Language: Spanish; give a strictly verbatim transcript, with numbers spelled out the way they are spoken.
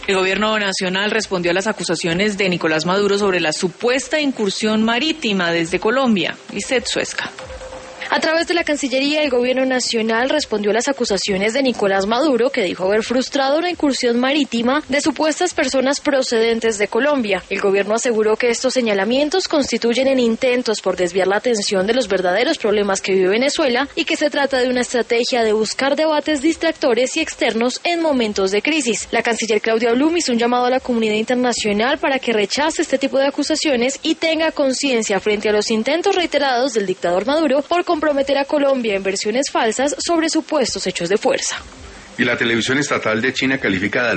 El gobierno nacional respondió a las acusaciones de Nicolás Maduro sobre la supuesta incursión marítima desde Colombia. Lisset Suezca. A través de la Cancillería, el Gobierno Nacional respondió a las acusaciones de Nicolás Maduro, que dijo haber frustrado una incursión marítima de supuestas personas procedentes de Colombia. El Gobierno aseguró que estos señalamientos constituyen en intentos por desviar la atención de los verdaderos problemas que vive Venezuela y que se trata de una estrategia de buscar debates distractores y externos en momentos de crisis. La canciller Claudia Blum hizo un llamado a la comunidad internacional para que rechace este tipo de acusaciones y tenga conciencia frente a los intentos reiterados del dictador Maduro por comprometer a Colombia en versiones falsas sobre supuestos hechos de fuerza. Y la televisión estatal de China califica de